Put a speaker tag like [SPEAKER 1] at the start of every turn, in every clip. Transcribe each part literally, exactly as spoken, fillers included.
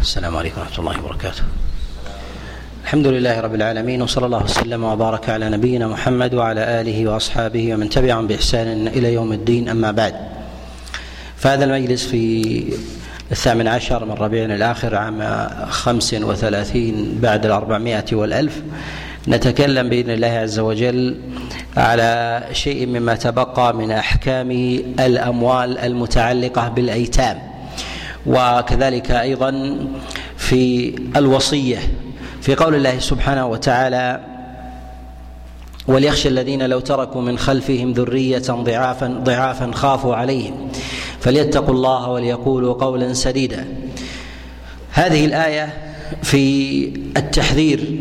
[SPEAKER 1] السلام عليكم ورحمة الله وبركاته. الحمد لله رب العالمين، وصلى الله وسلم وبارك على نبينا محمد وعلى آله وأصحابه ومن تبعهم بإحسان إلى يوم الدين. أما بعد، فهذا المجلس في الثامن عشر من ربيع الآخر عام خمس وثلاثين بعد الأربعمائة والألف نتكلم بإذن الله عز وجل على شيء مما تبقى من أحكام الأموال المتعلقة بالأيتام، وكذلك أيضا في الوصية، في قول الله سبحانه وتعالى: وليخشى الذين لو تركوا من خلفهم ذرية ضعافا ضعافا خافوا عليهم فليتقوا الله وليقولوا قولا سديدا. هذه الآية في التحذير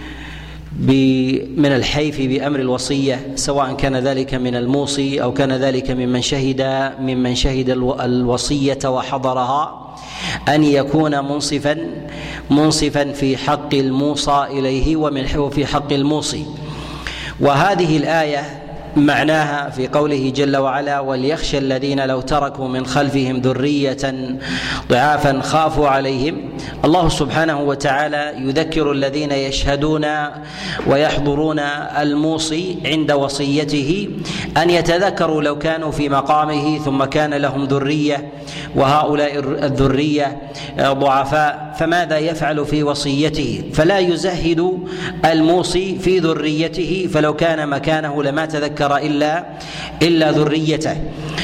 [SPEAKER 1] من الحيف بأمر الوصية، سواء كان ذلك من الموصي أو كان ذلك ممن شهد ممن شهد الوصية وحضرها، أن يكون منصفا منصفا في حق الموصى إليه وفي حق الموصي. وهذه الآية معناها في قوله جل وعلا: وليخشى الذين لو تركوا من خلفهم ذرية ضعافا خافوا عليهم. الله سبحانه وتعالى يذكر الذين يشهدون ويحضرون الموصي عند وصيته أن يتذكروا لو كانوا في مقامه ثم كان لهم ذرية وهؤلاء الذرية ضعفاء، فماذا يفعل في وصيته؟ فلا يزهد الموصي في ذريته، فلو كان مكانه لما تذكر إلا إلا ذريته.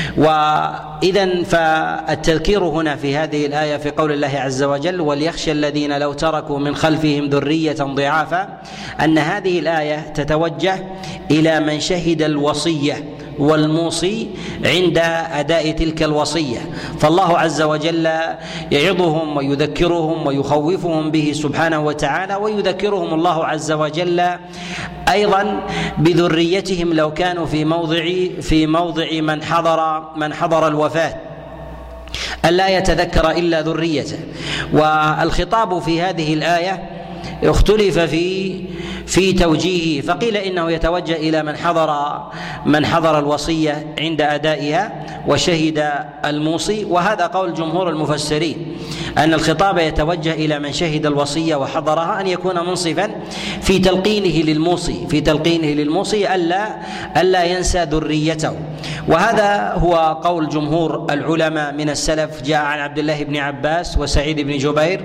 [SPEAKER 1] وإذن فالتذكير هنا في هذه الآية في قول الله عز وجل: وليخشى الذين لو تركوا من خلفهم ذرية ضعافا، أن هذه الآية تتوجه إلى من شهد الوصية والموصي عند أداء تلك الوصية، فالله عز وجل يعظهم ويذكرهم ويخوفهم به سبحانه وتعالى، ويذكرهم الله عز وجل أيضا بذريتهم لو كانوا في موضع في موضع من حضر من حضر الوفاة، ألا يتذكر إلا ذريته. والخطاب في هذه الآية اختلف في في توجيهه، فقيل إنه يتوجه إلى من حضر من حضر الوصية عند أدائها وشهد الموصي، وهذا قول جمهور المفسرين، أن الخطاب يتوجه إلى من شهد الوصية وحضرها، أن يكون منصفا في تلقينه للموصي في تلقينه للموصي ألا ألا ينسى ذريته. وهذا هو قول جمهور العلماء من السلف، جاء عن عبد الله بن عباس وسعيد بن جبير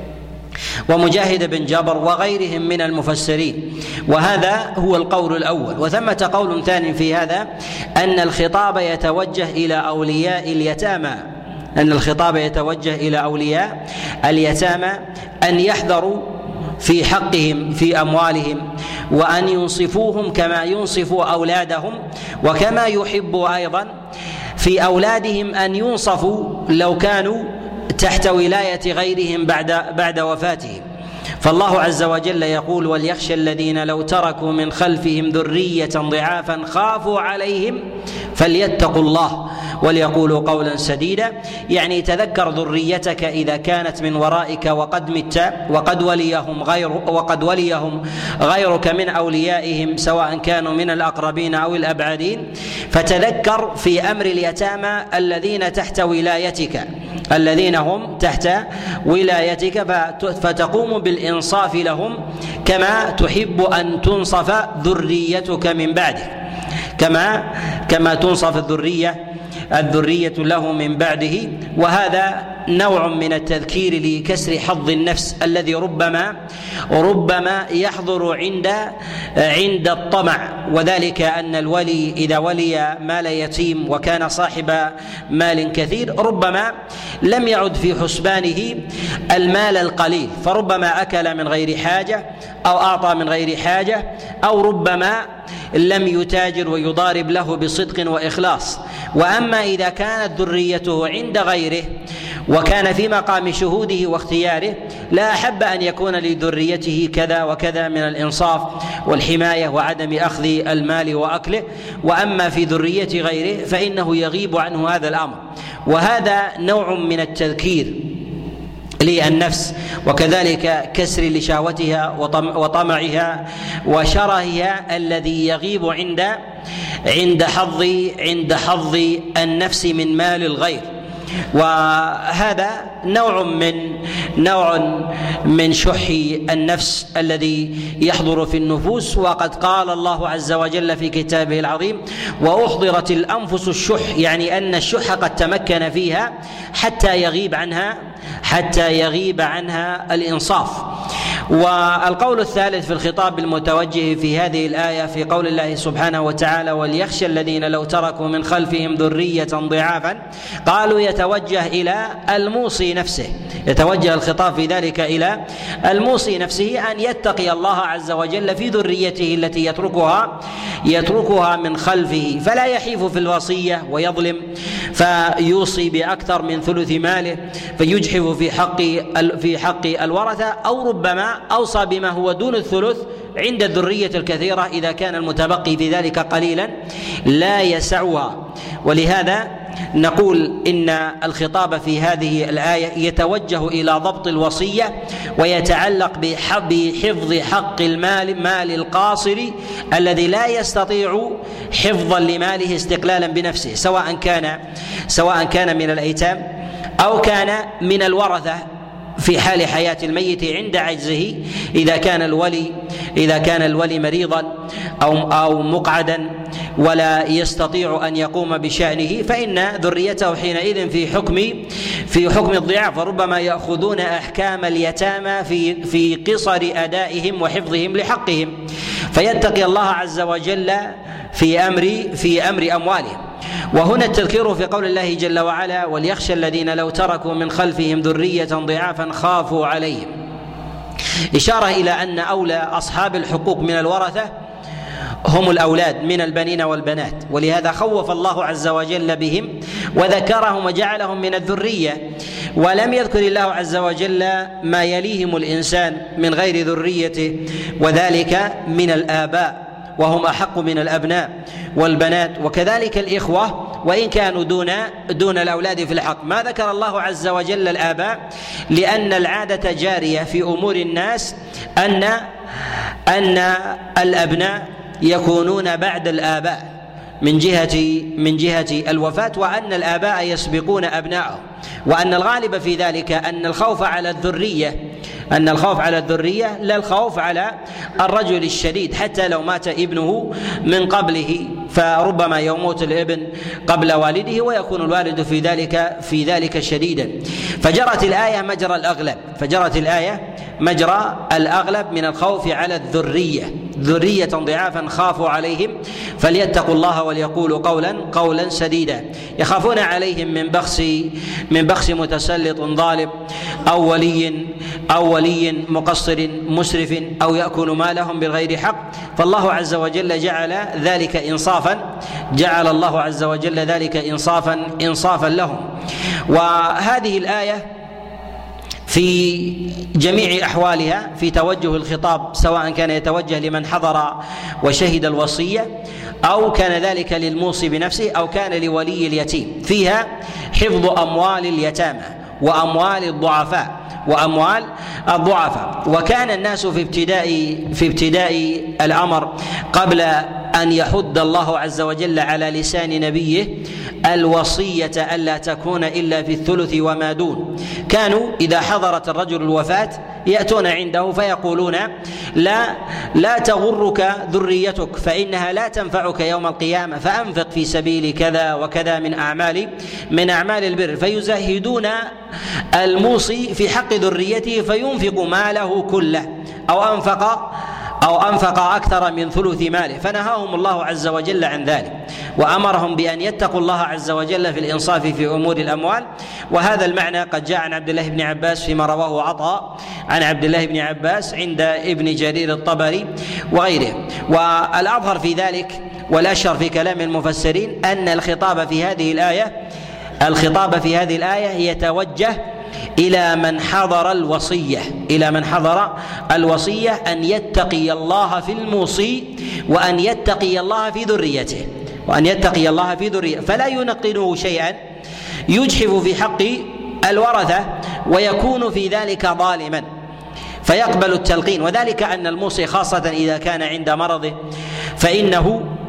[SPEAKER 1] ومجاهد بن جبر وغيرهم من المفسرين، وهذا هو القول الأول. وثمة قول ثاني في هذا، أن الخطاب يتوجه إلى أولياء اليتامى أن الخطاب يتوجه إلى أولياء اليتامى أن يحذروا في حقهم في أموالهم، وأن ينصفوهم كما ينصفوا أولادهم، وكما يحب أيضا في أولادهم أن ينصفوا لو كانوا تحت ولاية غيرهم بعد بعد وفاتهم. فالله عز وجل يقول: وليخشى الذين لو تركوا من خلفهم ذرية ضعافا خافوا عليهم فليتقوا الله وليقولوا قولا سديدا. يعني تذكر ذريتك إذا كانت من ورائك وقد مت وقد وليهم غير وقد وليهم غيرك من أوليائهم، سواء كانوا من الأقربين أو الأبعدين، فتذكر في أمر اليتامى الذين تحت ولايتك الذين هم تحت ولايتك فتقوم بالإنصاف لهم كما تحب أن تنصف ذريتك من بعدك، كما كما تنصف الذرية الذرية له من بعده. وهذا نوع من التذكير لكسر حظ النفس الذي ربما ربما يحضر عند عند الطمع، وذلك أن الولي إذا ولي مال يتيم وكان صاحب مال كثير ربما لم يعد في حسبانه المال القليل، فربما أكل من غير حاجة أو أعطى من غير حاجة، أو ربما لم يتاجر ويضارب له بصدق وإخلاص. وأما إذا كانت ذريته عند غيره وكان في مقام شهوده واختياره، لا أحب أن يكون لذريته كذا وكذا من الإنصاف والحماية وعدم أخذ المال وأكله. وأما في ذرية غيره فإنه يغيب عنه هذا الأمر. وهذا نوع من التذكير للنفس، وكذلك كسر لشهوتها وطمعها وشرهها الذي يغيب عند عند حظ عند حظ النفس من مال الغير. وهذا نوع من نوع من شح النفس الذي يحضر في النفوس. وقد قال الله عز وجل في كتابه العظيم: وأحضرت الأنفس الشح، يعني أن الشح قد تمكن فيها حتى يغيب عنها حتى يغيب عنها الإنصاف. والقول الثالث في الخطاب المتوجه في هذه الآية في قول الله سبحانه وتعالى: وليخشى الذين لو تركوا من خلفهم ذرية ضعافا، قالوا يتوجه إلى الموصي نفسه، يتوجه الخطاب في ذلك إلى الموصي نفسه أن يتقي الله عز وجل في ذريته التي يتركها يتركها من خلفه، فلا يحيف في الوصية ويظلم فيوصي بأكثر من ثلث ماله فيجحف في حق في حق الورثة، أو ربما أوصى بما هو دون الثلث عند الذرية الكثيرة إذا كان المتبقي في ذلك قليلا لا يسعها. ولهذا نقول إن الخطاب في هذه الآية يتوجه إلى ضبط الوصية ويتعلق بحفظ حق المال مال القاصر الذي لا يستطيع حفظا لماله استقلالا بنفسه، سواء كان سواء كان من الأيتام أو كان من الورثة في حال حياة الميت عند عجزه، إذا كان الولي إذا كان الولي مريضا أو أو مقعدا ولا يستطيع أن يقوم بشأنه، فإن ذريته حينئذ في حكم في حكم الضعاف، فربما يأخذون أحكام اليتامى في في قصر أدائهم وحفظهم لحقهم، فيتقي الله عز وجل في أمر في أمر أموالهم. وهنا التذكير في قول الله جل وعلا: وليخشى الذين لو تركوا من خلفهم ذرية ضعافا خافوا عليهم، إشارة إلى أن أولى أصحاب الحقوق من الورثة هم الأولاد من البنين والبنات، ولهذا خوف الله عز وجل بهم وذكرهم وجعلهم من الذرية، ولم يذكر الله عز وجل ما يليهم الإنسان من غير ذريته، وذلك من الآباء وهم أحق من الأبناء والبنات، وكذلك الإخوة وإن كانوا دون دون الأولاد في الحق. ما ذكر الله عز وجل الآباء لأن العادة جارية في أمور الناس أن أن الأبناء يكونون بعد الآباء من جهة من جهة الوفاة، وأن الآباء يسبقون أبنائهم، وأن الغالب في ذلك أن الخوف على الذرية أن الخوف على الذرية لا الخوف على الرجل الشديد، حتى لو مات ابنه من قبله فربما يموت الابن قبل والده ويكون الوالد في ذلك في ذلك شديدا. فجرت الآية مجرى الأغلب فجرت الآية مجرى الأغلب من الخوف على الذرية ذرية ضعافا خافوا عليهم فليتقوا الله وليقولوا قولا قولا سديدا. يخافون عليهم من بخس من بخس متسلط ظالم أو ولي أو ولي مقصر مسرف أو يأكل مالهم بغير حق، فالله عز وجل جعل ذلك إنصافا جعل الله عز وجل ذلك إنصافا إنصافا لهم. وهذه الآية في جميع أحوالها في توجه الخطاب، سواء كان يتوجه لمن حضر وشهد الوصية أو كان ذلك للموصي بنفسه أو كان لولي اليتيم، فيها حفظ أموال اليتامى وأموال الضعفاء وأموال الضعفاء. وكان الناس في ابتداء في ابتداء الأمر قبل أن يحد الله عز وجل على لسان نبيه الوصية ألا تكون إلا في الثلث وما دون، كانوا إذا حضرت الرجل الوفاة يأتون عنده فيقولون لا لا تغرك ذريتك فإنها لا تنفعك يوم القيامة، فأنفق في سبيل كذا وكذا من أعمال من أعمال البر، فيزهدون الموصي في حق ذريته فينفق ماله كله أو أنفق أو أنفق أكثر من ثلث ماله، فنهاهم الله عز وجل عن ذلك وأمرهم بأن يتقوا الله عز وجل في الإنصاف في أمور الأموال. وهذا المعنى قد جاء عن عبد الله بن عباس فيما رواه عطاء عن عبد الله بن عباس عند ابن جرير الطبري وغيره. والأظهر في ذلك والأشهر في كلام المفسرين أن الخطاب في هذه الآية الخطاب في هذه الآية يتوجه إلى من حضر الوصية إلى من حضر الوصية أن يتقي الله في الموصي وأن يتقي الله في ذريته وأن يتقي الله في ذريته فلا ينقله شيئا يجحف في حق الورثة ويكون في ذلك ظالما فيقبل التلقين. وذلك أن الموصي خاصة إذا كان عند مرضه فإنه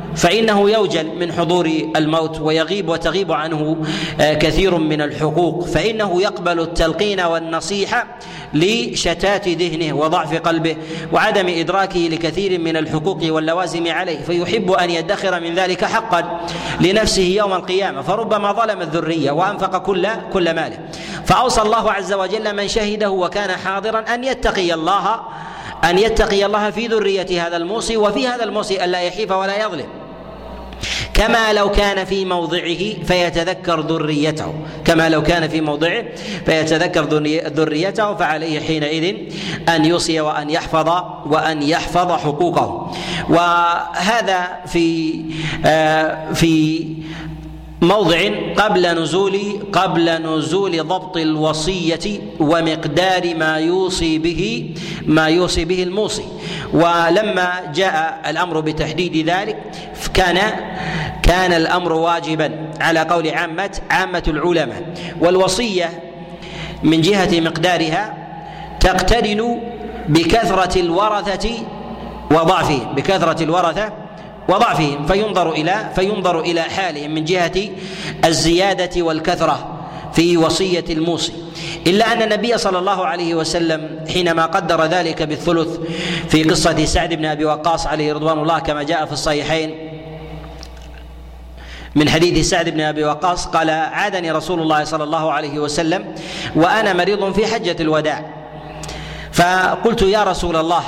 [SPEAKER 1] فإنه يوجل من حضور الموت ويغيب وتغيب عنه كثير من الحقوق، فإنه يقبل التلقين والنصيحة لشتات ذهنه وضعف قلبه وعدم إدراكه لكثير من الحقوق واللوازم عليه، فيحب أن يدخر من ذلك حقا لنفسه يوم القيامة، فربما ظلم الذرية وأنفق كل كل ماله. فأوصى الله عز وجل من شهده وكان حاضرا أن يتقي الله أن يتقي الله في ذرية هذا الموصي وفي هذا الموصي ألا يحيف ولا يظلم، كما لو كان في موضعه فيتذكر ذريته كما لو كان في موضعه فيتذكر ذريته فعليه حينئذ أن يوصي وأن يحفظ وأن يحفظ حقوقه. وهذا في آه في موضع قبل نزول قبل نزول ضبط الوصية ومقدار ما يوصي به ما يوصي به الموصي. ولما جاء الأمر بتحديد ذلك كان كان الأمر واجبا على قول عامة عامة العلماء. والوصية من جهة مقدارها تقترن بكثرة الورثة وضعفهم بكثرة الورثة وضعفهم فينظر إلى فينظر إلى حالهم من جهة الزيادة والكثرة في وصية الموصي، إلا أن النبي صلى الله عليه وسلم حينما قدر ذلك بالثلث في قصة سعد بن أبي وقاص عليه رضوان الله كما جاء في الصحيحين من حديث سعد بن أبي وقاص قال: عادني رسول الله صلى الله عليه وسلم وأنا مريض في حجة الوداع، فقلت: يا رسول الله،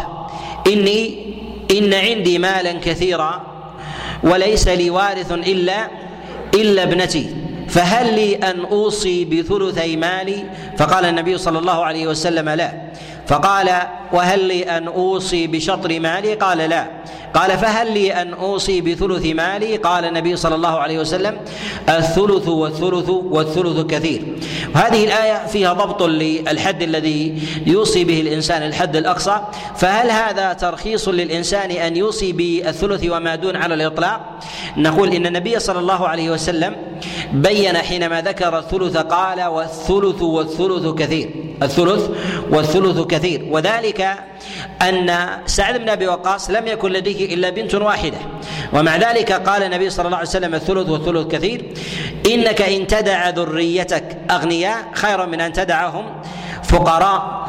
[SPEAKER 1] إني إن عندي مالا كثيرا وليس لي وارث إلا إلا ابنتي، فهل لي أن أوصي بثلثي مالي؟ فقال النبي صلى الله عليه وسلم: لا. فقال: وهل لي أن أوصي بشطر مالي؟ قال: لا. قال: فهل لي أن أوصي بثلث مالي؟ قال النبي صلى الله عليه وسلم: الثلث والثلث والثلث كثير. وهذه الآية فيها ضبط للحد الذي يوصي به الإنسان الحد الأقصى، فهل هذا ترخيص للإنسان أن يوصي بالثلث وما دون على الإطلاق؟ نقول إن النبي صلى الله عليه وسلم بين حينما ذكر الثلث قال: والثلث والثلث كثير الثلث والثلث كثير وذلك أن سعد بن أبي وقاص لم يكن لديه إلا بنت واحدة، ومع ذلك قال النبي صلى الله عليه وسلم: الثلث والثلث كثير، إنك إن تدع ذريتك أغنياء خيرا من أن تدعهم فقراء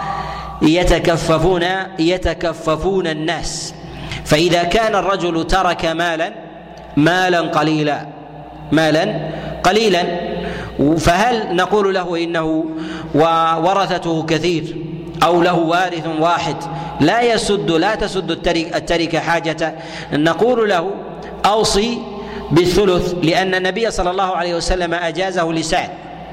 [SPEAKER 1] يتكففون يتكففون الناس. فإذا كان الرجل ترك مالا مالا قليلا مالا قليلا فهل نقول له إنه وورثته كثير أو له وارث واحد لا يسد لا تسد التركة حاجة؟ نقول له: أوصي بالثلث، لأن النبي صلى الله عليه وسلم أجازه لسعد.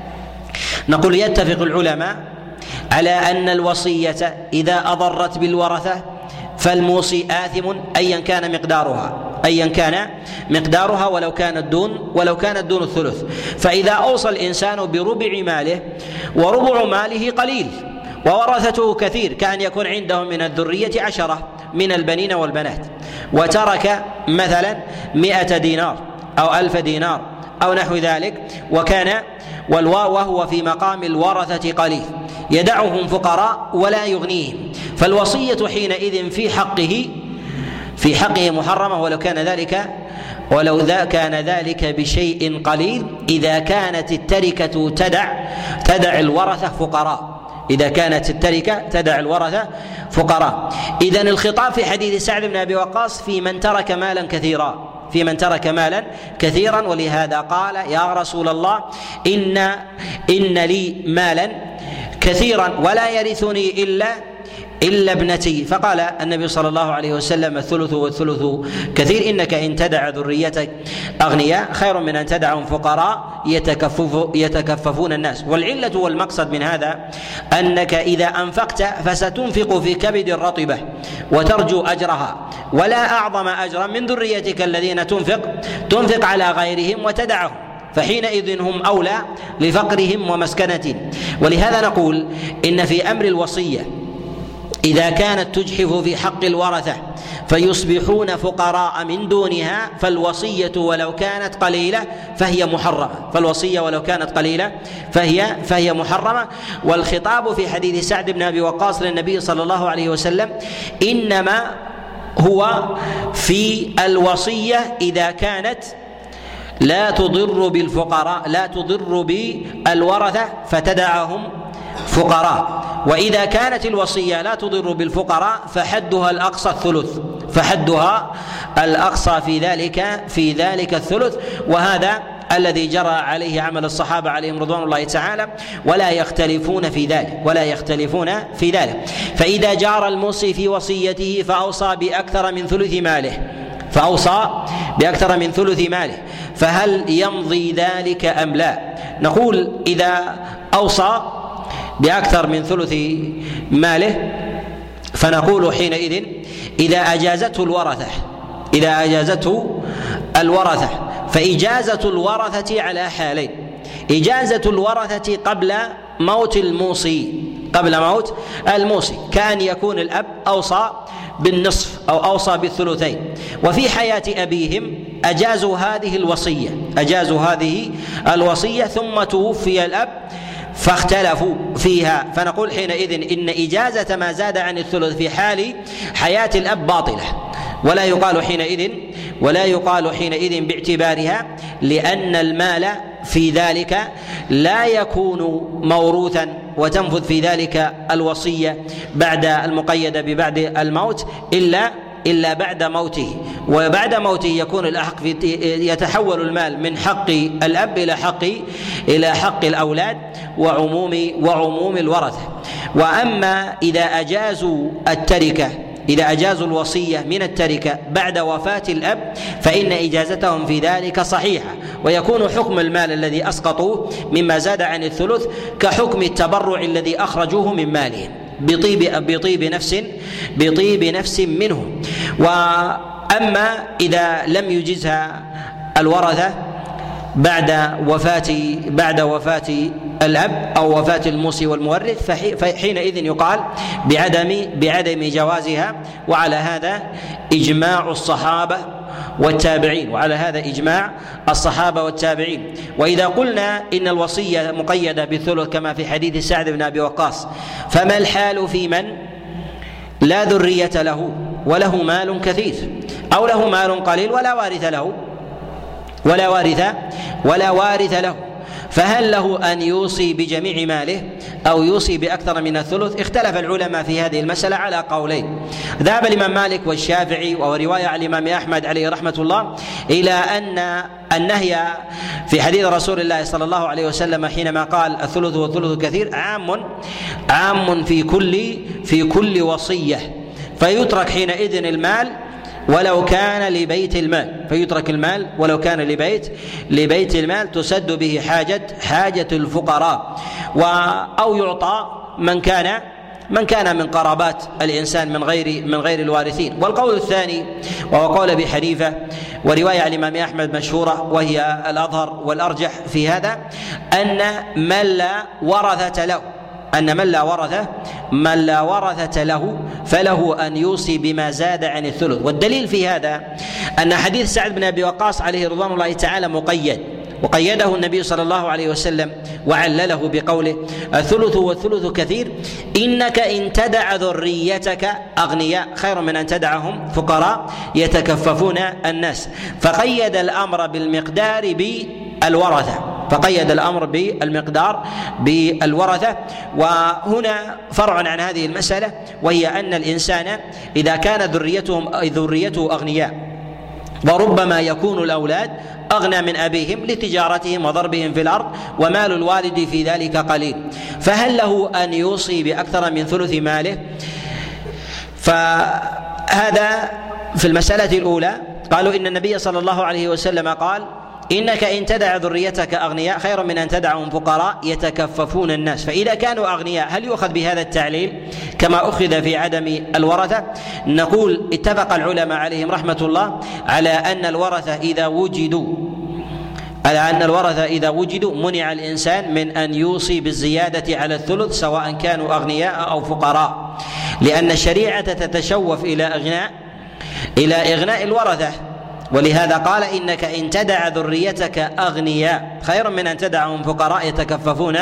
[SPEAKER 1] نقول: يتفق العلماء على أن الوصية إذا أضرت بالورثة فالموصي آثم أيا كان مقدارها أيا كان مقدارها ولو كانت دون ولو كانت دون الثلث. فإذا أوصى الإنسان بربع ماله وربع ماله قليل وورثته كثير، كان يكون عنده من الذرية عشرة من البنين والبنات، وترك مثلا مئة دينار أو ألف دينار أو نحو ذلك، وكان وهو في مقام الورثة قليل، يدعهم فقراء ولا يغنيهم، فالوصية حينئذ في حقه في حقه محرمة ولو كان ذلك ولو ذا كان ذلك بشيء قليل، إذا كانت التركة تدع تدع الورثة فقراء إذا كانت التركة تدع الورثة فقراء. إذن الخطاب في حديث سعد بن أبي وقاص في من ترك مالا كثيرا في من ترك مالا كثيرا ولهذا قال: يا رسول الله، إن إن لي مالا كثيرا ولا يرثني إلا إلا ابنتي. فقال النبي صلى الله عليه وسلم: الثلث والثلث كثير، إنك إن تدع ذريتك أغنياء خير من أن تدعهم فقراء يتكفف يتكففون الناس. والعلة والمقصد من هذا أنك إذا أنفقت فستنفق في كبد الرطبة وترجو أجرها، ولا أعظم أجرا من ذريتك الذين تنفق تنفق على غيرهم وتدعهم، فحينئذ هم أولى لفقرهم ومسكنتهم. ولهذا نقول إن في أمر الوصية إذا كانت تجحف في حق الورثة فيصبحون فقراء من دونها فالوصية ولو كانت قليلة فهي محرمة فالوصية ولو كانت قليلة فهي فهي محرمة. والخطاب في حديث سعد بن أبي وقاص للنبي صلى الله عليه وسلم إنما هو في الوصية إذا كانت لا تضر بالفقراء، لا تضر بالورثة فتدعهم فقراء. وإذا كانت الوصية لا تضر بالفقراء فحدها الأقصى الثلث، فحدها الأقصى في ذلك في ذلك الثلث. وهذا الذي جرى عليه عمل الصحابة عليهم رضوان الله تعالى، ولا يختلفون في ذلك ولا يختلفون في ذلك. فإذا جار الموصي في وصيته فأوصى بأكثر من ثلث ماله فأوصى بأكثر من ثلث ماله فهل يمضي ذلك أم لا؟ نقول إذا أوصى بأكثر من ثلث ماله فنقول حينئذ إذا أجازته الورثة إذا أجازته الورثة فإجازة الورثة على حالين: إجازة الورثة قبل موت الموصي قبل موت الموصي كأن يكون الأب أوصى بالنصف أو أوصى بالثلثين، وفي حياة أبيهم أجازوا هذه الوصية أجازوا هذه الوصية ثم توفي الأب فاختلفوا فيها، فنقول حينئذ إن إجازة ما زاد عن الثلث في حال حياة الأب باطلة، ولا يقال حينئذ ولا يقال حينئذ باعتبارها، لأن المال في ذلك لا يكون موروثا وتنفذ في ذلك الوصية بعد المقيدة ببعد الموت إلا إلا بعد موته، وبعد موته يكون الأحق في يتحول المال من حق الأب إلى حق إلى حق الأولاد وعموم وعموم الورثة. وأما إذا أجازوا التركة إذا أجازوا الوصية من التركة بعد وفاة الأب فإن إجازتهم في ذلك صحيحة، ويكون حكم المال الذي أسقطوه مما زاد عن الثلث كحكم التبرع الذي أخرجوه من مالهم بطيب بطيب نفس بطيب نفس منهم. وأما إذا لم يجزها الورثة بعد وفاة بعد وفاة الأب أو وفاة الموصي والمورث فحينئذ يقال بعدم بعدم جوازها، وعلى هذا إجماع الصحابة والتابعين وعلى هذا إجماع الصحابة والتابعين. وإذا قلنا إن الوصية مقيدة بالثلث كما في حديث سعد بن أبي وقاص، فما الحال في من لا ذرية له وله مال كثير أو له مال قليل ولا وارث له ولا وارث ولا وارث له فهل له أن يوصي بجميع ماله أو يوصي بأكثر من الثلث؟ اختلف العلماء في هذه المسألة على قولين. ذهب الإمام مالك والشافعي ورواية عن الإمام أحمد عليه رحمة الله إلى أن النهي في حديث رسول الله صلى الله عليه وسلم حينما قال الثلث والثلث كثير عام عام في كل في كل وصية، فيترك حينئذ المال ولو كان لبيت المال فيترك المال ولو كان لبيت لبيت المال تسد به حاجة حاجة الفقراء، أو يعطى من كان من كان من قرابات الإنسان من غير من غير الوارثين. والقول الثاني وهو قول أبي حنيفة ورواية عن الإمام أحمد مشهورة وهي الأظهر والأرجح في هذا، أن من لا ورثة له أن من لا ورثة من لا ورثة له فله أن يوصي بما زاد عن الثلث. والدليل في هذا أن حديث سعد بن أبي وقاص عليه رضوان الله تعالى مقيد، وقيده النبي صلى الله عليه وسلم وعلله بقوله الثلث والثلث كثير إنك إن تدع ذريتك أغنياء خير من أن تدعهم فقراء يتكففون الناس، فقيد الأمر بالمقدار بالورثة فقيد الأمر بالمقدار بالورثة. وهنا فرع عن هذه المسألة، وهي أن الإنسان إذا كان ذريتهم ذريته أغنياء وربما يكون الأولاد أغنى من أبيهم لتجارتهم وضربهم في الأرض ومال الوالد في ذلك قليل، فهل له أن يوصي بأكثر من ثلث ماله؟ فهذا في المسألة الأولى قالوا إن النبي صلى الله عليه وسلم قال إنك إن تدع ذريتك أغنياء خير من أن تدعهم فقراء يتكففون الناس. فإذا كانوا أغنياء هل يؤخذ بهذا التعليل كما أخذ في عدم الورثة؟ نقول اتفق العلماء عليهم رحمة الله على أن الورثة إذا وجدوا على أن الورثة إذا وجدوا منع الإنسان من أن يوصي بالزيادة على الثلث سواء كانوا أغنياء أو فقراء، لأن الشريعة تتشوف إلى إغناء إلى إغناء الورثة، ولهذا قال إنك إن تدع ذريتك أغنياء خير من أن تدعهم فقراء يتكففون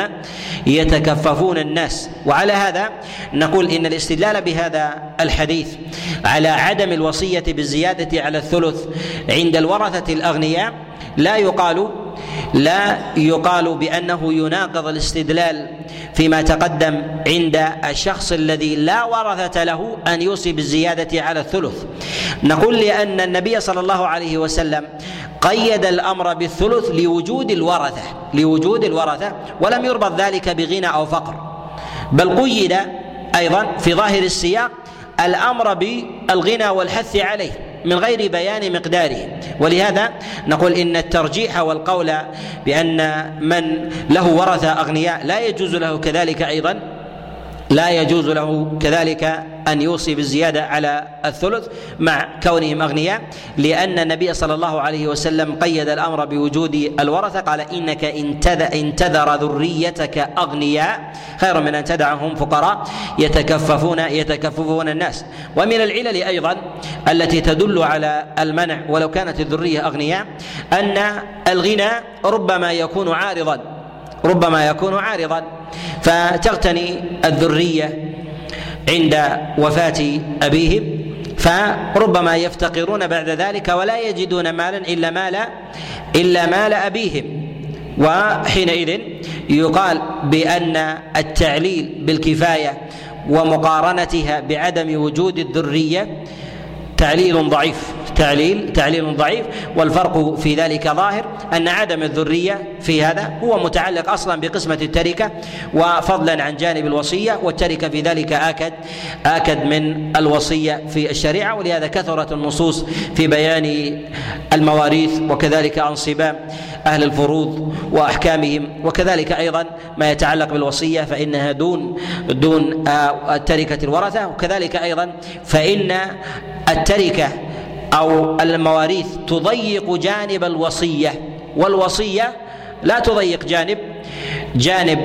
[SPEAKER 1] يتكففون الناس. وعلى هذا نقول إن الاستدلال بهذا الحديث على عدم الوصية بالزيادة على الثلث عند الورثة الأغنياء لا يقال لا يقال بأنه يناقض الاستدلال فيما تقدم عند الشخص الذي لا ورثة له أن يوصي بالزيادة على الثلث. نقول لأن النبي صلى الله عليه وسلم قيد الأمر بالثلث لوجود الورثة لوجود الورثة ولم يربط ذلك بغنى أو فقر، بل قيد أيضا في ظاهر السياق الأمر بالغنى والحث عليه من غير بيان مقداره. ولهذا نقول إن الترجيح والقول بأن من له ورثة أغنياء لا يجوز له كذلك أيضا لا يجوز له كذلك أن يوصي بالزيادة على الثلث مع كونهم أغنياء، لأن النبي صلى الله عليه وسلم قيد الأمر بوجود الورثة، قال إنك إن تذر ذريتك أغنياء خير من أن تدعهم فقراء يتكففون يتكففون الناس. ومن العلل أيضا التي تدل على المنع ولو كانت الذرية أغنياء أن الغنى ربما يكون عارضا ربما يكون عارضا فتغتني الذرية عند وفاة أبيهم، فربما يفتقرون بعد ذلك ولا يجدون مالا إلا مال إلا مال أبيهم، وحينئذ يقال بأن التعليل بالكفاية ومقارنتها بعدم وجود الذرية تعليل ضعيف تعليل تعليل ضعيف والفرق في ذلك ظاهر، أن عدم الذرية في هذا هو متعلق أصلا بقسمة التركة وفضلا عن جانب الوصية، والتركة في ذلك آكد آكد من الوصية في الشريعة. ولهذا كثرت النصوص في بيان المواريث وكذلك انصبام أهل الفروض وأحكامهم، وكذلك أيضا ما يتعلق بالوصية فإنها دون دون التركة الورثة، وكذلك أيضا فإن التركة أو المواريث تضيق جانب الوصية، والوصية لا تضيق جانب جانب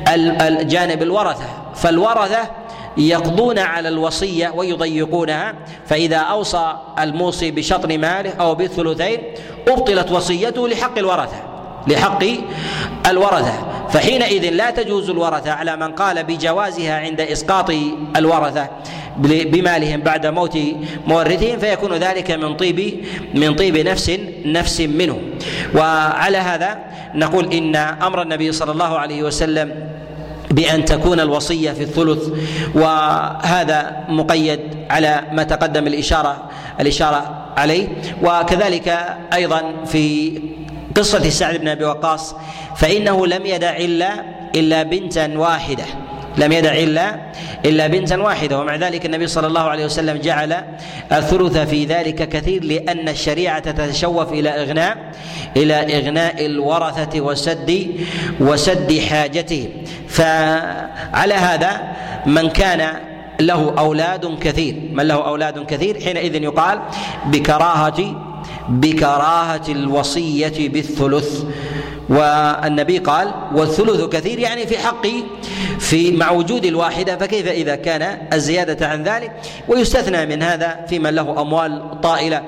[SPEAKER 1] جانب الورثة، فالورثة يقضون على الوصية ويضيقونها، فإذا أوصى الموصي بشطر ماله أو بالثلثين أبطلت وصيته لحق الورثة لحق الورثة فحينئذ لا تجوز الورثة على من قال بجوازها عند إسقاط الورثة بمالهم بعد موت مورثهم، فيكون ذلك من طيب من طيب نفس نفس منه. وعلى هذا نقول إن أمر النبي صلى الله عليه وسلم بأن تكون الوصية في الثلث، وهذا مقيد على ما تقدم الإشارة الإشارة عليه. وكذلك أيضا في قصة سعد بن أبي وقاص فإنه لم يدع إلا إلا بنتا واحدة لم يدع إلا إلا بنتا واحدة ومع ذلك النبي صلى الله عليه وسلم جعل الثلث في ذلك كثير، لأن الشريعة تتشوف إلى إغناء إلى إغناء الورثة وسد وسد حاجتهم. فعلى هذا من كان له أولاد كثير من له أولاد كثير حينئذ يقال بكراهة بكراهة الوصية بالثلث. والنبي قال والثلث كثير يعني في حق في مع وجود الواحدة، فكيف إذا كان الزيادة عن ذلك؟ ويستثنى من هذا في من له أموال طائلة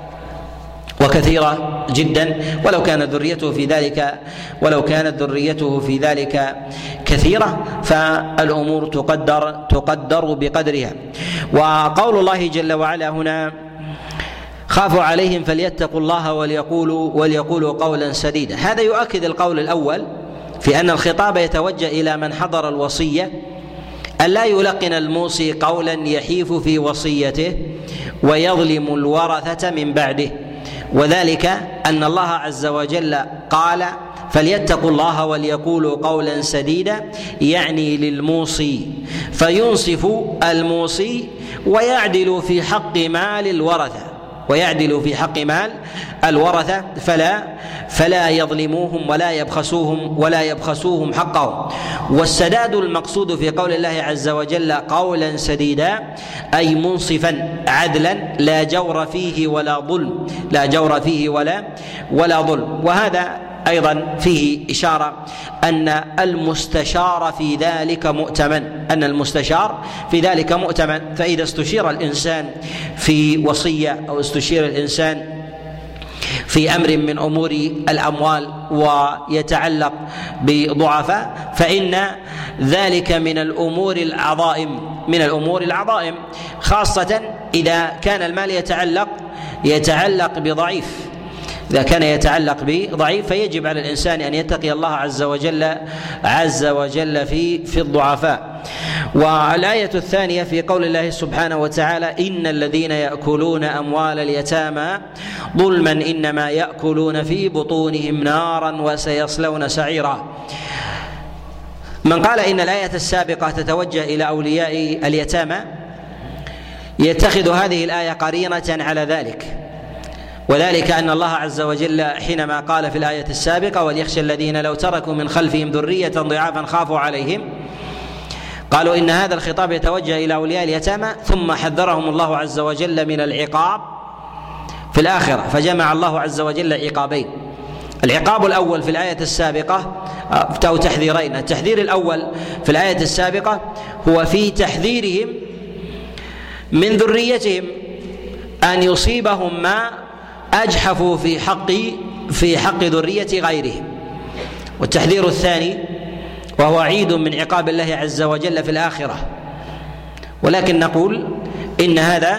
[SPEAKER 1] وكثيرة جدا ولو كانت ذريته في ذلك ولو كانت ذريته في ذلك كثيرة، فالأمور تقدر تقدر بقدرها. وقول الله جل وعلا هنا خافوا عليهم فليتقوا الله وليقولوا وليقولوا قولا سديدا، هذا يؤكد القول الأول في أن الخطاب يتوجه إلى من حضر الوصية أن لا يلقن الموصي قولا يحيف في وصيته ويظلم الورثة من بعده، وذلك أن الله عز وجل قال فليتقوا الله وليقولوا قولا سديدا، يعني للموصي، فينصف الموصي ويعدل في حق مال الورثة ويعدل في حق مال الورثة فلا فلا يظلموهم ولا يبخسوهم ولا يبخسوهم حقهم. والسداد المقصود في قول الله عز وجل قولا سديدا أي منصفا عدلا لا جور فيه ولا ظلم لا جور فيه ولا ولا ظلم. وهذا أيضا فيه إشارة أن المستشار في ذلك مؤتمن أن المستشار في ذلك مؤتمن فإذا استشير الإنسان في وصية أو استشير الإنسان في أمر من أمور الأموال ويتعلق بضعفاء فإن ذلك من الأمور العظائم من الأمور العظائم خاصة إذا كان المال يتعلق يتعلق بضعيف إذا كان يتعلق بضعيف فيجب على الإنسان أن يتقي الله عز وجل عز وجل في في الضعفاء. والآية الثانية في قول الله سبحانه وتعالى: إن الذين يأكلون أموال اليتامى ظلما إنما يأكلون في بطونهم نارا وسيصلون سعيرا. من قال إن الآية السابقة تتوجه إلى أولياء اليتامى يتخذ هذه الآية قرينة على ذلك، وذلك أن الله عز وجل حينما قال في الآية السابقة: وليخشى الذين لو تركوا من خلفهم ذرية ضعافا خافوا عليهم، قالوا إن هذا الخطاب يتوجه إلى أولياء اليتامى، ثم حذرهم الله عز وجل من العقاب في الآخرة، فجمع الله عز وجل عقابين. العقاب الأول في الآية السابقة أو تحذيرين. التحذير الأول في الآية السابقة هو في تحذيرهم من ذريتهم أن يصيبهم ما أجحفوا في حق في حق ذرية غيرهم. والتحذير الثاني وهو عيد من عقاب الله عز وجل في الآخرة. ولكن نقول إن هذا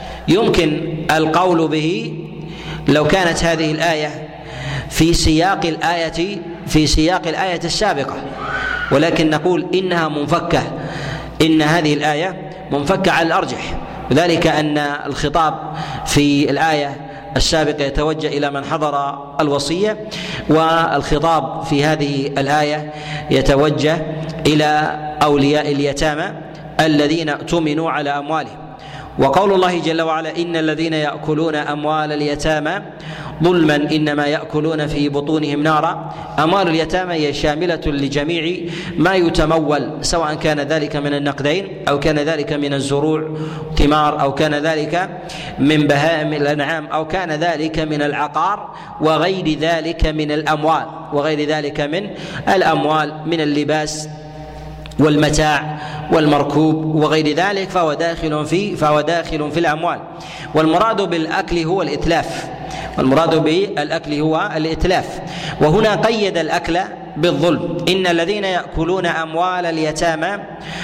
[SPEAKER 1] يمكن القول به لو كانت هذه الآية في سياق الآية في سياق الآية السابقة، ولكن نقول إنها منفكة إن هذه الآية منفكة على الأرجح، وذلك أن الخطاب في الآية السابقة يتوجه إلى من حضر الوصية، والخطاب في هذه الآية يتوجه إلى أولياء اليتامى الذين اؤتمنوا على أموالهم. وقول الله جل وعلا: إن الذين يأكلون أموال اليتامى ظلما إنما يأكلون في بطونهم نارا. أموال اليتامى هي شاملة لجميع ما يتمول، سواء كان ذلك من النقدين أو كان ذلك من الزروع ثمار أو كان ذلك من بهائم الأنعام أو كان ذلك من العقار وغير ذلك من الأموال وغير ذلك من الأموال من اللباس والمتاع والمركوب وغير ذلك، فهو داخل في فهو داخل في الأموال. والمراد بالأكل هو الإتلاف والمراد بالأكل هو الإتلاف وهنا قيد الأكل بالظلم: إن الذين يأكلون أموال اليتامى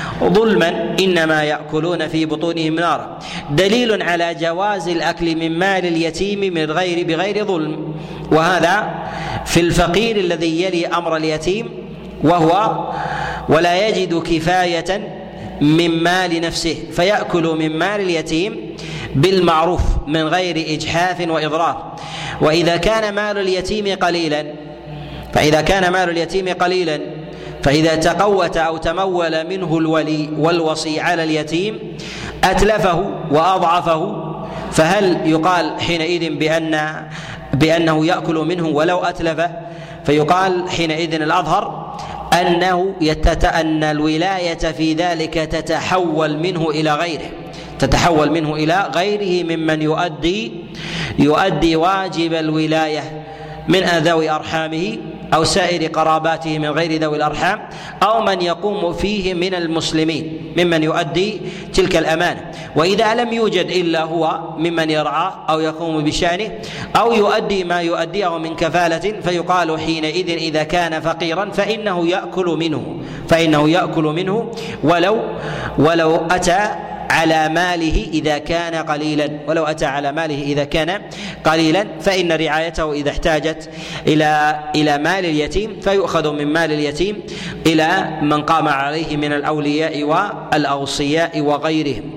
[SPEAKER 1] ظلما إنما يأكلون في بطونهم نارا، دليل على جواز الأكل من مال اليتيم من غير بغير ظلم، وهذا في الفقير الذي يلي أمر اليتيم وهو ولا يجد كفاية من مال نفسه فيأكل من مال اليتيم بالمعروف من غير إجحاف وإضرار. وإذا كان مال اليتيم قليلا فإذا كان مال اليتيم قليلا فإذا تقوت أو تمول منه الولي والوصي على اليتيم أتلفه وأضعفه، فهل يقال حينئذ بأن بأنه يأكل منه ولو أتلفه؟ فيقال حينئذ الأظهر أنه أن الولاية في ذلك تتحول منه إلى غيره تتحول منه إلى غيره ممن يؤدي يؤدي واجب الولاية من ذوي أرحامه أو سائر قراباته من غير ذوي الأرحام، أو من يقوم فيه من المسلمين ممن يؤدي تلك الأمانة. وإذا لم يوجد إلا هو ممن يرعاه أو يقوم بشأنه أو يؤدي ما يؤديه من كفالة، فيقال حينئذ إذا كان فقيرا فإنه يأكل منه فإنه يأكل منه ولو ولو أتى على ماله إذا كان قليلا ولو أتى على ماله إذا كان قليلا فإن رعايته إذا احتاجت إلى إلى مال اليتيم فيؤخذ من مال اليتيم إلى من قام عليه من الأولياء والأوصياء وغيرهم.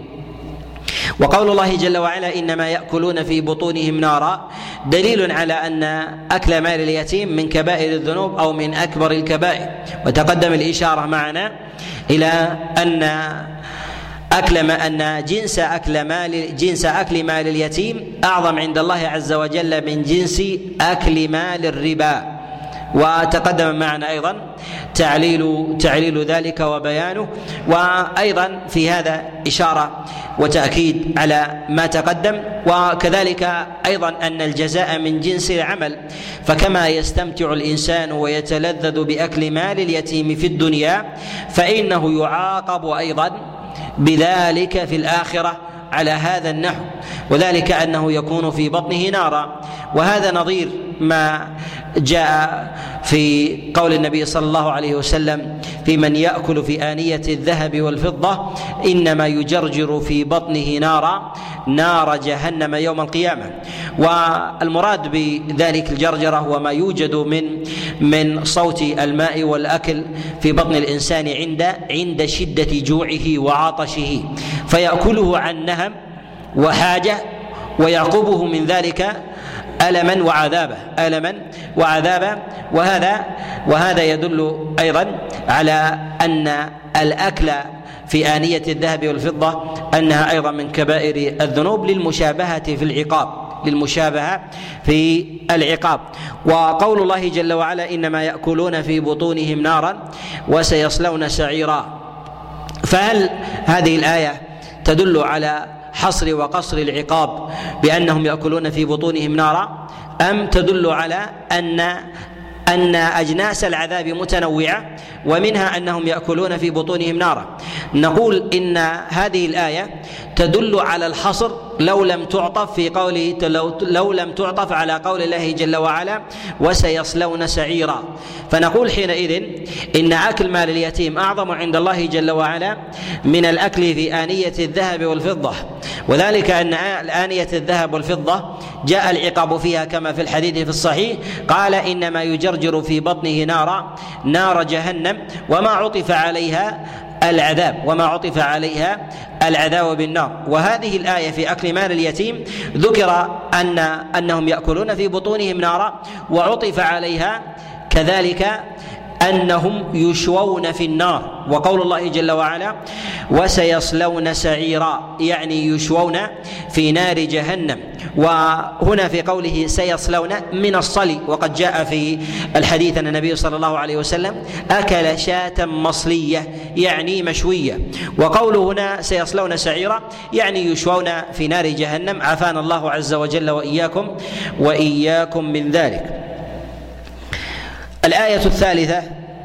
[SPEAKER 1] وقول الله جل وعلا: إنما يأكلون في بطونهم نارا، دليل على أن أكل مال اليتيم من كبائر الذنوب أو من أكبر الكبائر. وتقدم الإشارة معنا إلى أن أكل ما أن جنس أكل مال جنس أكل مال اليتيم أعظم عند الله عز وجل من جنس أكل مال الربا. وتقدم معنا أيضا تعليل تعليل ذلك وبيانه، وأيضا في هذا إشارة وتأكيد على ما تقدم، وكذلك أيضا أن الجزاء من جنس العمل، فكما يستمتع الإنسان ويتلذذ بأكل مال اليتيم في الدنيا فإنه يعاقب أيضا بذلك في الآخرة على هذا النحو، وذلك أنه يكون في بطنه نارا. وهذا نظير ما جاء في قول النبي صلى الله عليه وسلم في من يأكل في آنية الذهب والفضة إنما يجرجر في بطنه نارا نار جهنم يوم القيامة. والمراد بذلك الجرجرة هو ما يوجد من من صوت الماء والأكل في بطن الإنسان عند عند شدة جوعه وعطشه، فيأكله عن نهم وحاجة ويعقبه من ذلك ألما وعذابا ألما وعذابا وهذا وهذا يدل أيضا على أن الأكل في آنية الذهب والفضة أنها أيضا من كبائر الذنوب للمشابهة في العقاب للمشابهة في العقاب. وقول الله جل وعلا إنما يأكلون في بطونهم نارا وسيصلون سعيرا، فهل هذه الآية تدل على حصر وقصر العقاب بأنهم يأكلون في بطونهم نارا، أم تدل على أن أن أجناس العذاب متنوعة ومنها أنهم يأكلون في بطونهم نارا؟ نقول إن هذه الآية تدل على الحصر لو لم تعطف في قوله لو, لو لم تعطف على قول الله جل وعلا وسيصلون سعيرا، فنقول حينئذ إن أكل مال اليتيم أعظم عند الله جل وعلا من الأكل في آنية الذهب والفضة، وذلك أن آنية الذهب والفضة جاء العقاب فيها كما في الحديث في الصحيح قال إنما يجرجر في بطنه نارا نار جهنم وما عطف عليها العذاب وما عطف عليها العذاب بالنار. وهذه الآية في أكل مال اليتيم ذكر أن أنهم يأكلون في بطونهم نارا، وعطف عليها كذلك أنهم يشوون في النار، وقول الله جل وعلا وسيصلون سعيرا يعني يشوون في نار جهنم. وهنا في قوله سيصلون من الصلي، وقد جاء في الحديث أن النبي صلى الله عليه وسلم أكل شاة مصلية يعني مشوية، وقوله هنا سيصلون سعيرا يعني يشوون في نار جهنم، عافانا الله عز وجل وإياكم وإياكم من ذلك. الآية الثالثة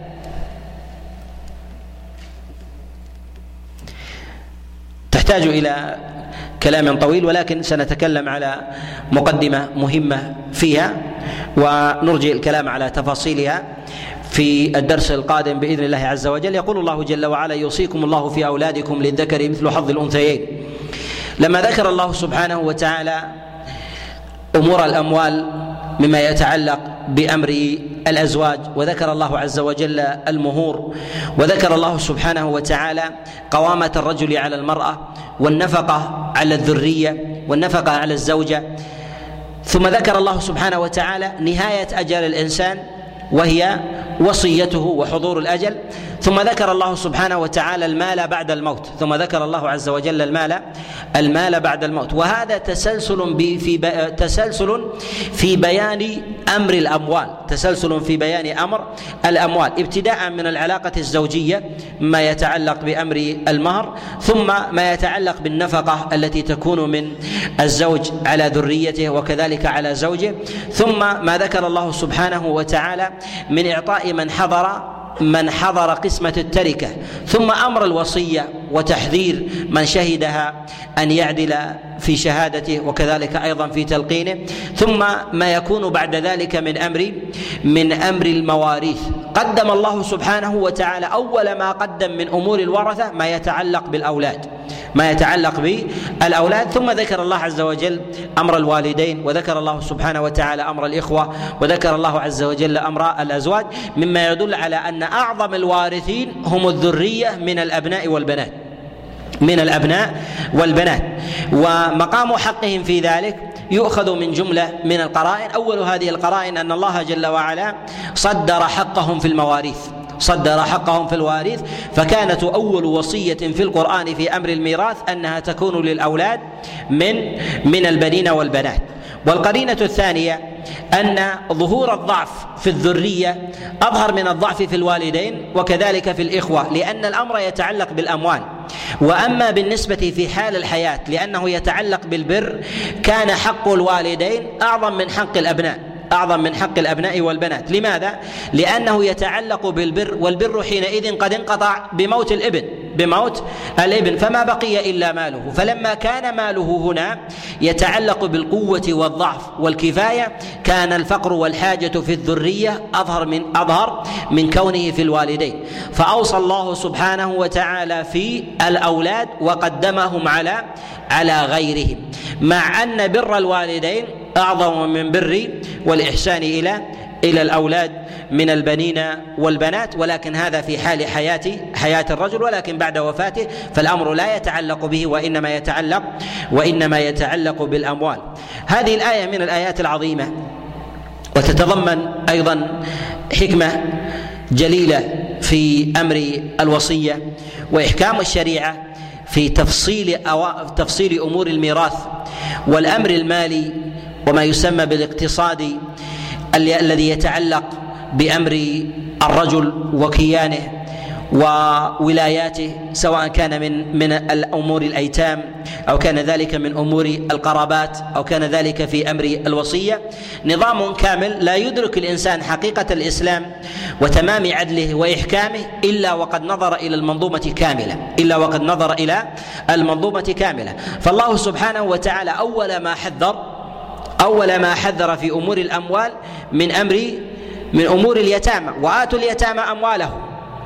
[SPEAKER 1] تحتاج إلى كلام طويل، ولكن سنتكلم على مقدمة مهمة فيها ونرجئ الكلام على تفاصيلها في الدرس القادم بإذن الله عز وجل. يقول الله جل وعلا يوصيكم الله في أولادكم للذكر مثل حظ الأنثيين. لما ذكر الله سبحانه وتعالى أمور الأموال مما يتعلق بأمر الأزواج، وذكر الله عز وجل المهور، وذكر الله سبحانه وتعالى قوامة الرجل على المرأة والنفقة على الذرية والنفقة على الزوجة، ثم ذكر الله سبحانه وتعالى نهاية أجل الإنسان وهي وصيته وحضور الأجل، ثم ذكر الله سبحانه وتعالى المال بعد الموت، ثم ذكر الله عز وجل المال المال بعد الموت. وهذا تسلسل في تسلسل في بيان أمر الأموال، تسلسل في بيان أمر الأموال، ابتداء من العلاقة الزوجية ما يتعلق بأمر المهر، ثم ما يتعلق بالنفقة التي تكون من الزوج على ذريته وكذلك على زوجه، ثم ما ذكر الله سبحانه وتعالى من إعطاء من حضر من حضر قسمة التركة، ثم أمر الوصية وتحذير من شهدها أن يعدل في شهادته وكذلك أيضا في تلقينه، ثم ما يكون بعد ذلك من أمر من أمر المواريث. قدم الله سبحانه وتعالى أول ما قدم من أمور الورثة ما يتعلق بالأولاد ما يتعلق بالأولاد ثم ذكر الله عز وجل أمر الوالدين، وذكر الله سبحانه وتعالى أمر الإخوة، وذكر الله عز وجل أمر الأزواج، مما يدل على أن أعظم الوارثين هم الذرية من الأبناء والبنات من الأبناء والبنات ومقام حقهم في ذلك يؤخذ من جملة من القرائن. أول هذه القرائن أن الله جل وعلا صدر حقهم في المواريث صدر حقهم في الوارث، فكانت أول وصية في القرآن في أمر الميراث أنها تكون للأولاد من من البنين والبنات. والقرينة الثانية أن ظهور الضعف في الذرية أظهر من الضعف في الوالدين وكذلك في الإخوة، لأن الأمر يتعلق بالأموال، وأما بالنسبة في حال الحياة لأنه يتعلق بالبر كان حق الوالدين أعظم من حق الأبناء أعظم من حق الأبناء والبنات. لماذا؟ لأنه يتعلق بالبر، والبر حينئذ قد انقطع بموت الابن بموت الابن فما بقي إلا ماله. فلما كان ماله هنا يتعلق بالقوة والضعف والكفاية كان الفقر والحاجة في الذرية أظهر من أظهر من كونه في الوالدين، فأوصى الله سبحانه وتعالى في الأولاد وقدمهم على على غيرهم، مع أن بر الوالدين أعظم من بر والإحسان إلى إلى الأولاد من البنين والبنات، ولكن هذا في حال حياة حياة الرجل، ولكن بعد وفاته فالأمر لا يتعلق به وإنما يتعلق وإنما يتعلق بالأموال. هذه الآية من الآيات العظيمة، وتتضمن أيضا حكمة جليلة في أمر الوصية وإحكام الشريعة في تفصيل تفصيل أمور الميراث والأمر المالي وما يسمى بالاقتصادي الذي يتعلق بأمر الرجل وكيانه وولاياته، سواء كان من من الأمور الأيتام أو كان ذلك من أمور القرابات أو كان ذلك في أمر الوصية. نظام كامل لا يدرك الإنسان حقيقة الإسلام وتمام عدله وإحكامه إلا وقد نظر إلى المنظومة كاملة إلا وقد نظر إلى المنظومة كاملة. فالله سبحانه وتعالى أول ما حذر أول ما حذر في أمور الأموال من أمر من أمور اليتامى، وآتوا اليتامى أموالهم،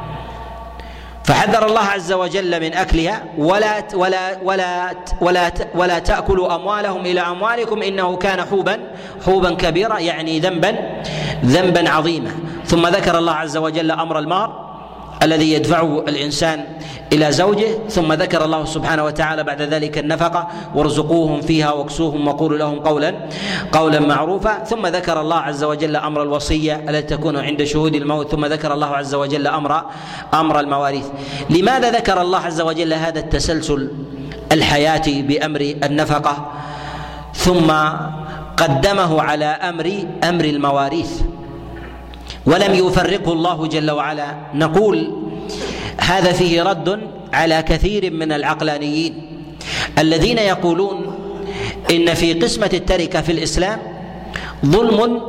[SPEAKER 1] فحذر الله عز وجل من أكلها ولا ولا ولا ولا ولا تأكلوا أموالهم إلى أموالكم إنه كان حوبا حوبا كبيرا، يعني ذنبا ذنبا عظيما. ثم ذكر الله عز وجل أمر المهر الذي يدفعه الإنسان إلى زوجه، ثم ذكر الله سبحانه وتعالى بعد ذلك النفقة وارزقوهم فيها واكسوهم وقولوا لهم قولا قولا معروفا، ثم ذكر الله عز وجل أمر الوصية التي تكون عند شهود الموت، ثم ذكر الله عز وجل أمر أمر المواريث. لماذا ذكر الله عز وجل هذا التسلسل الحياتي بأمر النفقة ثم قدمه على أمر أمر المواريث ولم يفرقه الله جل وعلا؟ نقول هذا فيه رد على كثير من العقلانيين الذين يقولون إن في قسمة التركة في الإسلام ظلم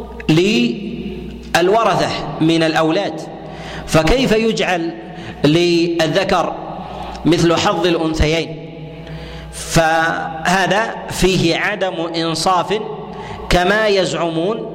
[SPEAKER 1] للورثة من الأولاد، فكيف يجعل للذكر مثل حظ الأنثيين؟ فهذا فيه عدم إنصاف كما يزعمون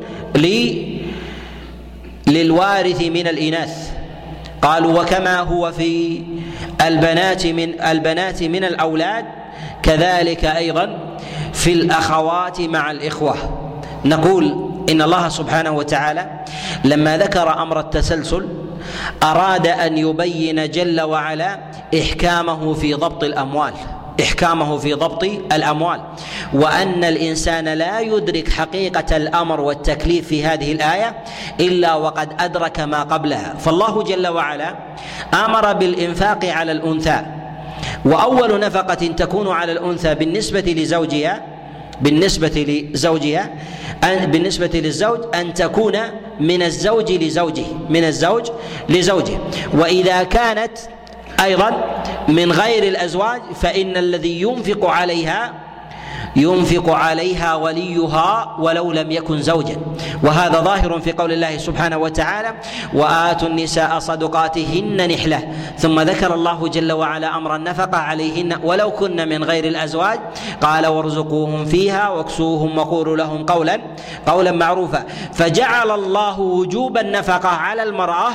[SPEAKER 1] للوارث من الإناث. قالوا وكما هو في البنات من البنات من الأولاد كذلك أيضا في الأخوات مع الإخوة. نقول إن الله سبحانه وتعالى لما ذكر أمر التسلسل أراد أن يبين جل وعلا إحكامه في ضبط الأموال إحكامه في ضبط الأموال وأن الإنسان لا يدرك حقيقة الأمر والتكليف في هذه الآية إلا وقد أدرك ما قبلها. فالله جل وعلا أمر بالإنفاق على الأنثى، وأول نفقة تكون على الأنثى بالنسبة لزوجها بالنسبة لزوجها بالنسبة للزوج أن تكون من الزوج لزوجه من الزوج لزوجه وإذا كانت أيضا من غير الأزواج فإن الذي ينفق عليها ينفق عليها وليها ولو لم يكن زوجا، وهذا ظاهر في قول الله سبحانه وتعالى وآتوا النساء صدقاتهن نحلة. ثم ذكر الله جل وعلا أمر النفقة عليهن ولو كن من غير الأزواج، قال وارزقوهم فيها واكسوهم وقولوا لهم قولا قولا معروفا. فجعل الله وجوب النفقة على المرأة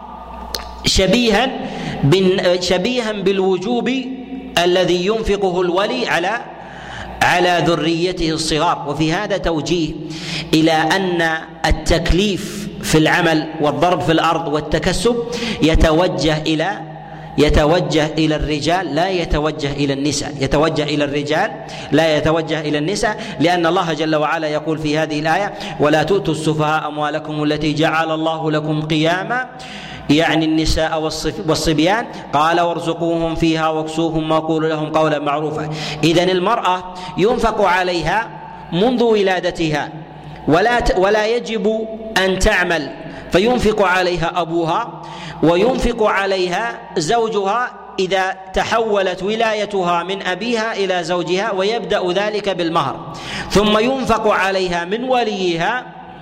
[SPEAKER 1] شبيها شبيها بالوجوب الذي ينفقه الولي على على ذريته الصغار. وفي هذا توجيه إلى أن التكليف في العمل والضرب في الأرض والتكسب يتوجه إلى يتوجه إلى الرجال لا يتوجه إلى النساء يتوجه إلى الرجال لا يتوجه إلى النساء لأن الله جل وعلا يقول في هذه الآية ولا تؤتوا السفهاء أموالكم التي جعل الله لكم قياما، يعني النساء والصبيان، قال وارزقوهم فيها واكسوهم وقولوا لهم قولا معروفا. إذن المرأة ينفق عليها منذ ولادتها ولا ولا يجب أن تعمل، فينفق عليها أبوها وينفق عليها زوجها إذا تحولت ولايتها من أبيها إلى زوجها، ويبدأ ذلك بالمهر، ثم ينفق عليها من وليها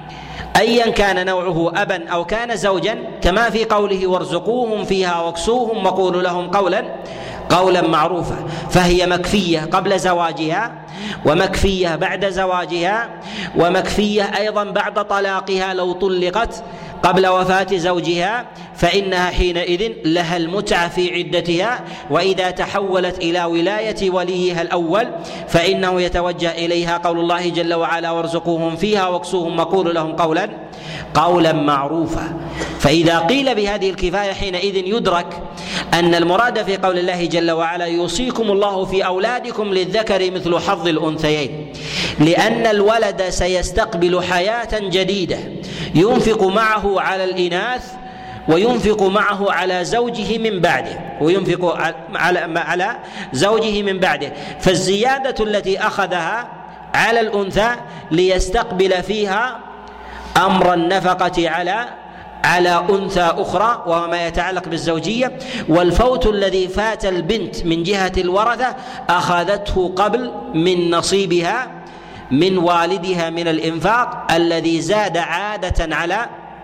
[SPEAKER 1] أيا كان نوعه أبا أو كان زوجا، كما في قوله وارزقوهم فيها واكسوهم وقولوا لهم قولا قولا معروفا، فهي مكفية قبل زواجها ومكفية بعد زواجها ومكفية أيضا بعد طلاقها لو طلقت قبل وفاة زوجها، فإنها حينئذ لها المتعة في عدتها. وإذا تحولت إلى ولاية وليها الأول فإنه يتوجه إليها قول الله جل وعلا وارزقوهم فيها واكسوهم وقولوا لهم قولا قولا معروفا. فإذا قيل بهذه الكفاية حينئذ يدرك أن المراد في قول الله جل وعلا يوصيكم الله في أولادكم للذكر مثل حظ الأنثيين، لأن الولد سيستقبل حياة جديدة ينفق معه على الإناث وينفق معه على زوجه من بعده وينفق على على زوجه من بعده، فالزيادة التي أخذها على الأنثى ليستقبل فيها أمر النفقة على على أنثى أخرى وهو ما يتعلق بالزوجية، والفوت الذي فات البنت من جهة الورثة أخذته قبل من نصيبها من والدها من الإنفاق الذي زاد عادة على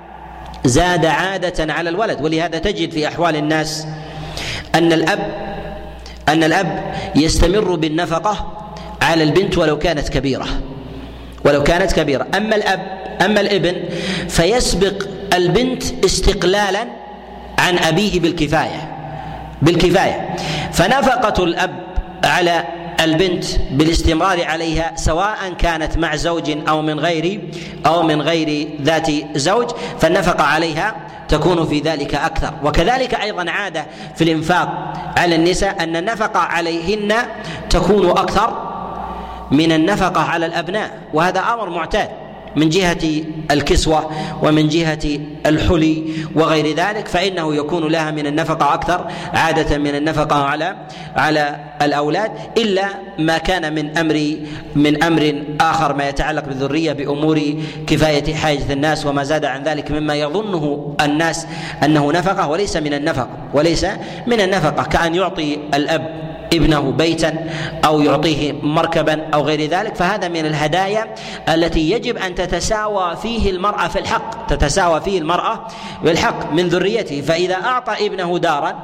[SPEAKER 1] زاد عادة على الولد. ولهذا تجد في أحوال الناس أن الأب أن الأب يستمر بالنفقة على البنت ولو كانت كبيرة ولو كانت كبيرة أما الأب أما الابن فيسبق البنت استقلالا عن أبيه بالكفاية بالكفاية فنفقة الأب على البنت بالاستمرار عليها سواء كانت مع زوج أو من غير أو من غير ذات زوج فالنفقة عليها تكون في ذلك أكثر. وكذلك أيضا عادة في الإنفاق على النساء أن النفقة عليهن تكون أكثر من النفقة على الأبناء، وهذا أمر معتاد من جهة الكسوة ومن جهة الحلي وغير ذلك، فإنه يكون لها من النفقة أكثر عادة من النفقة على على الأولاد، إلا ما كان من أمر من أمر آخر ما يتعلق بالذرية بأمور كفاية حاجة الناس وما زاد عن ذلك مما يظنه الناس أنه نفقة وليس من النفقة وليس من النفقة كأن يعطي الأب ابنه بيتا أو يعطيه مركبا أو غير ذلك، فهذا من الهدايا التي يجب أن تتساوى فيه المرأة في الحق تتساوى فيه المرأة بالحق من ذريته. فإذا أعطى ابنه دارا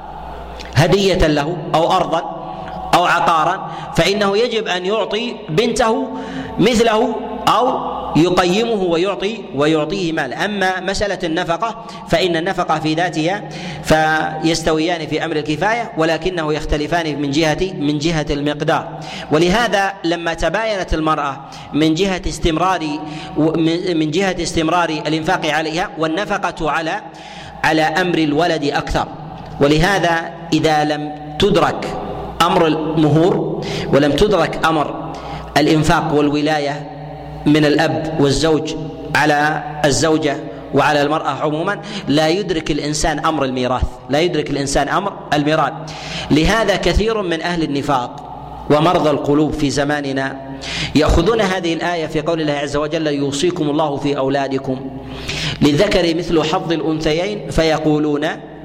[SPEAKER 1] هدية له أو أرضا أو عقارا فإنه يجب أن يعطي بنته مثله أو يقيمه ويعطي ويعطيه مال. أما مسألة النفقة فإن النفقة في ذاتها فيستويان في أمر الكفاية ولكنه يختلفان من جهة من جهة المقدار. ولهذا لما تباينت المرأة من جهة استمرار من جهة استمرار الإنفاق عليها والنفقة على على أمر الولد أكثر، ولهذا إذا لم تدرك أمر المهور ولم تدرك أمر الإنفاق والولاية من الأب والزوج على الزوجة وعلى المرأة عموما لا يدرك الإنسان أمر الميراث لا يدرك الإنسان أمر الميراث. لهذا كثير من أهل النفاق ومرضى القلوب في زماننا يأخذون هذه الآية في قول الله عز وجل يوصيكم الله في أولادكم للذكر مثل حظ الأنثيين فيقولون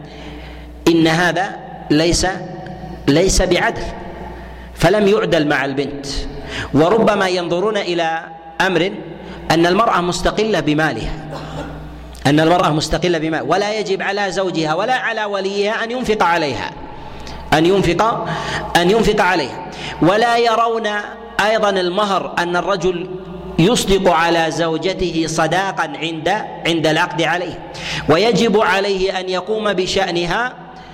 [SPEAKER 1] إن هذا ليس ليس بعدل فلم يعدل مع البنت. وربما ينظرون إلى أمر أن المرأة مستقلة بمالها أن المرأة مستقلة بمالها ولا يجب على زوجها ولا على وليها أن ينفق عليها أن ينفق أن ينفق عليها ولا يرون أيضا المهر أن الرجل يصدق على زوجته صداقا عند عند العقد عليه، ويجب عليه أن يقوم بشأنها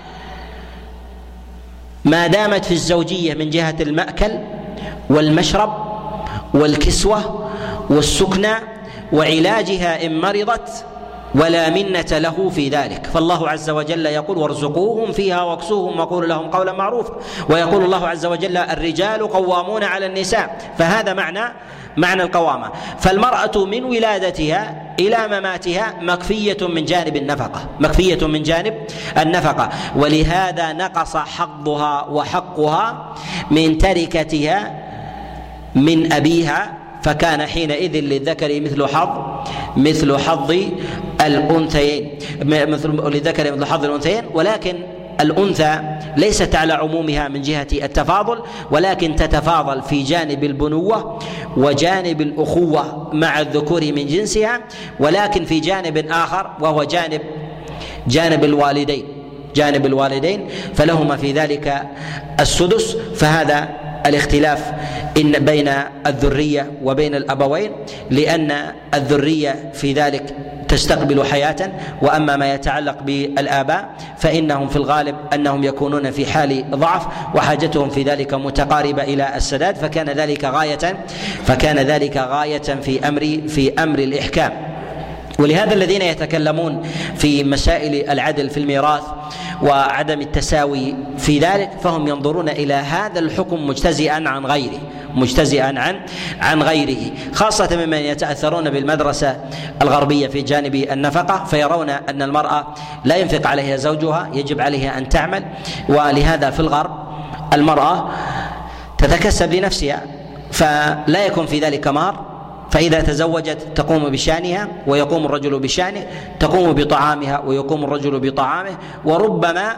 [SPEAKER 1] ما دامت في الزوجية من جهة المأكل والمشرب والكسوة والسكنى وعلاجها إن مرضت ولا منة له في ذلك. فالله عز وجل يقول وارزقوهم فيها واكسوهم وقولوا لهم قولا معروفا، ويقول الله عز وجل الرجال قوامون على النساء، فهذا معنى معنى القوامة. فالمرأة من ولادتها إلى مماتها مكفية من جانب النفقة مكفية من جانب النفقة ولهذا نقص حظها وحقها من تركتها من أبيها، فكان حينئذ للذكر مثل حظ مثل حظ الأنثيين مثل للذكر مثل حظ الأنثيين. ولكن الأنثى ليست على عمومها من جهة التفاضل، ولكن تتفاضل في جانب البنوة وجانب الأخوة مع الذكور من جنسها، ولكن في جانب آخر وهو جانب جانب الوالدين جانب الوالدين فلهما في ذلك السدس. فهذا الاختلاف إن بين الذرية وبين الأبوين، لأن الذرية في ذلك تستقبل حياة، وأما ما يتعلق بالآباء فإنهم في الغالب أنهم يكونون في حال ضعف وحاجتهم في ذلك متقاربة إلى السداد، فكان ذلك غاية فكان ذلك غاية في أمر في أمر الإحكام. ولهذا الذين يتكلمون في مسائل العدل في الميراث وعدم التساوي في ذلك فهم ينظرون إلى هذا الحكم مجتزئا عن غيره مجتزئا عن عن غيره خاصة ممن يتأثرون بالمدرسة الغربية في جانب النفقة، فيرون أن المرأة لا ينفق عليها زوجها، يجب عليها أن تعمل. ولهذا في الغرب المرأة تتكسب لنفسها فلا يكون في ذلك مهر، فإذا تزوجت تقوم بشأنها ويقوم الرجل بشأنه، تقوم بطعامها ويقوم الرجل بطعامه، وربما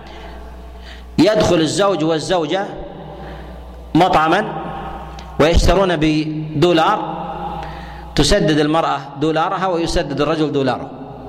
[SPEAKER 1] يدخل الزوج والزوجة مطعما ويشترون بدولار، تسدد المرأة دولارها ويسدد الرجل دولاره،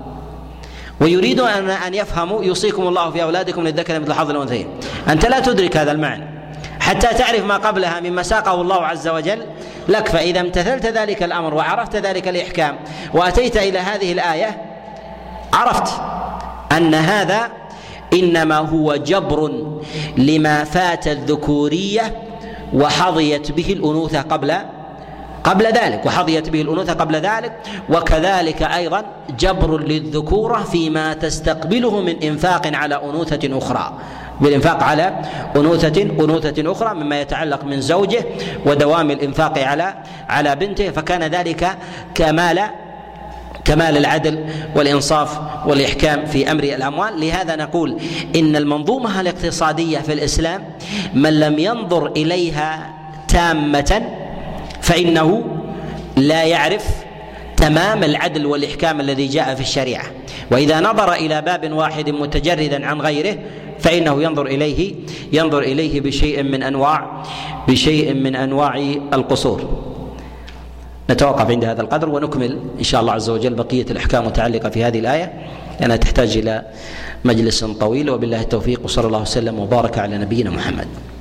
[SPEAKER 1] ويريدون أن يفهموا يوصيكم الله في أولادكم للذكر مثل حظ الأنثيين. أنت لا تدرك هذا المعنى حتى تعرف ما قبلها مما ساقه الله عز وجل لك، فإذا امتثلت ذلك الأمر وعرفت ذلك الإحكام وأتيت إلى هذه الآية عرفت أن هذا إنما هو جبر لما فات الذكورية وحظيت به الأنوثة قبل قبل ذلك وحظيت به الأنوثة قبل ذلك وكذلك أيضا جبر للذكورة فيما تستقبله من إنفاق على أنوثة أخرى بالإنفاق على أنوثة أنوثة أخرى مما يتعلق من زوجه ودوام الإنفاق على على بنته، فكان ذلك كمال كمال العدل والإنصاف والإحكام في أمر الأموال. لهذا نقول إن المنظومة الاقتصادية في الإسلام من لم ينظر إليها تامة فإنه لا يعرف تمام العدل والإحكام الذي جاء في الشريعة، وإذا نظر إلى باب واحد متجردا عن غيره فإنه ينظر إليه ينظر إليه بشيء من أنواع بشيء من أنواع القصور. نتوقف عند هذا القدر ونكمل إن شاء الله عز وجل بقية الأحكام المتعلقة في هذه الآية لأنها تحتاج إلى مجلس طويل، وبالله التوفيق، وصلى الله وسلم وبارك على نبينا محمد.